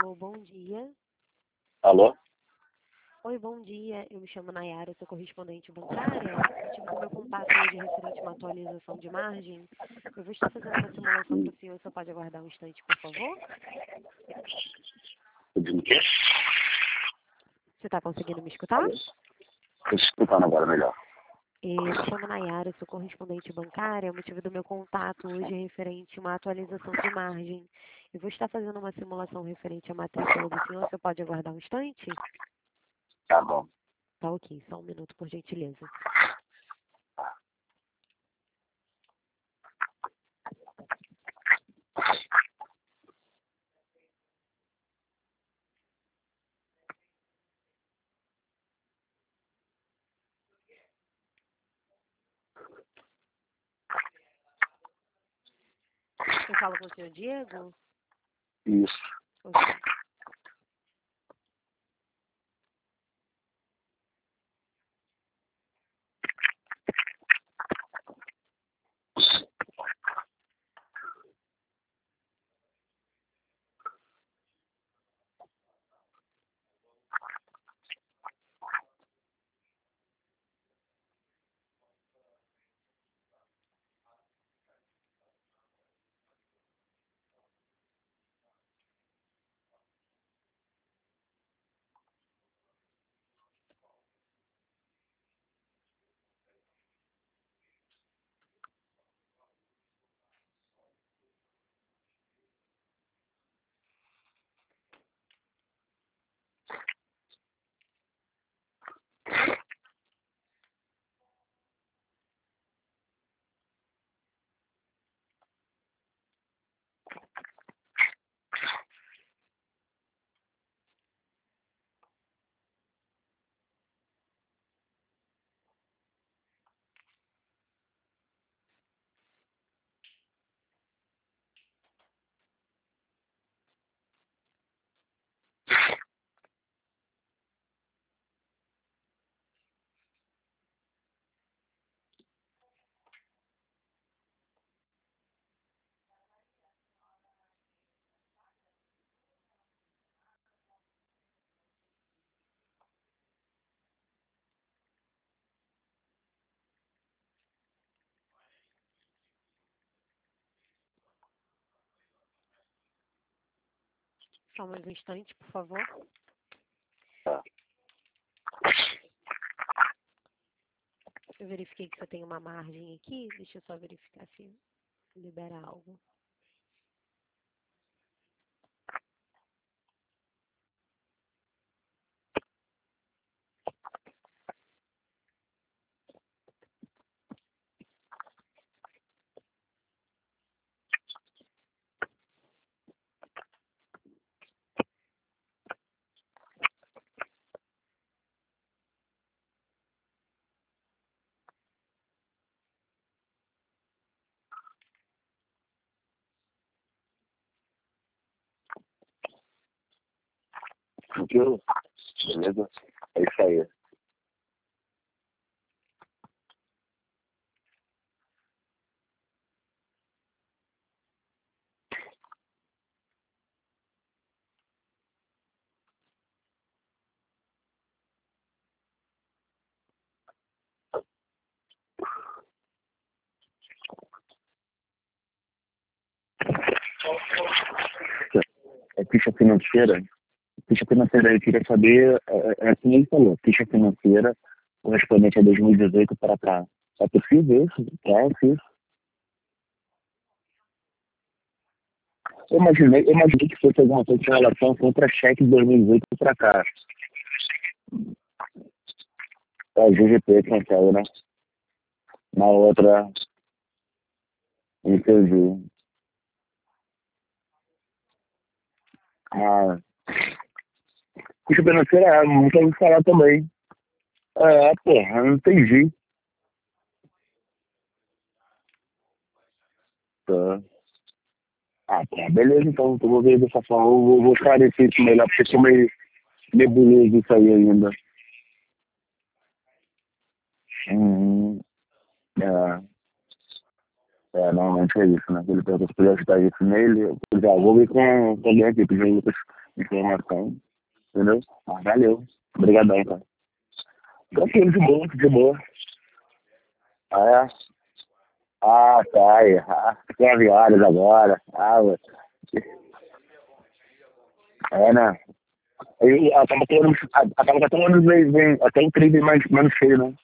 Alô, bom dia. Alô? Oi, bom dia. Eu me chamo Nayara, sou correspondente bancária. Eu tive o meu contato hoje referente a uma atualização de margem. Eu vou estar fazendo uma simulação para o senhor. Você pode aguardar um instante, por favor? Pedindo o quê? Você está conseguindo me escutar? Estou escutando agora melhor. Eu me chamo Nayara, sou correspondente bancária. O motivo do meu contato hoje é referente a uma atualização de margem. Eu vou estar fazendo uma simulação referente à matrícula do senhor. Você pode aguardar um instante? Tá bom. Tá ok, só um minuto, por gentileza. Eu falo com o senhor Diego? Isso. Ok. Só mais um instante, por favor. Tá. Eu verifiquei que você tem uma margem aqui. Deixa eu só verificar se libera algo. Tranquilo? Beleza? É isso aí. É ficha financeira. Ficha financeira, eu queria saber, como ele falou, ficha financeira correspondente a 2018 para cá. É possível isso? É isso. Eu imaginei que fosse alguma coisa com relação ao contra-cheque de 2018 para cá. É o GGP que saiu, né? Na outra, entendi. Ah, ficha financeira, nunca ouvi falar também. Porra, não entendi. Tá. Tá, beleza, então vou ver dessa forma. Eu vou esclarecer isso melhor, porque ficou meio nebuloso isso aí ainda. Hum, é, normalmente é isso, né? Ele perguntou se podia ajudar isso nele. Eu já vou ver com alguém aqui, pedindo informação, entendeu? Ah, valeu. Obrigadão, cara. Tranquilo, de boa, de boa. Ah, é? Ah, tá aí. Ah, 9 horas agora. Ah, é, né? E acaba que até o ônibus vem até um trem menos cheio, né?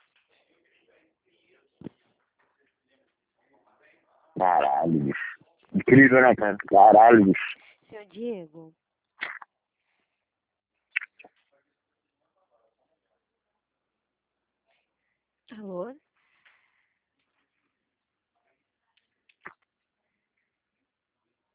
Caralho, bicho. Incrível, né, cara? Caralho, bicho. Senhor Diego,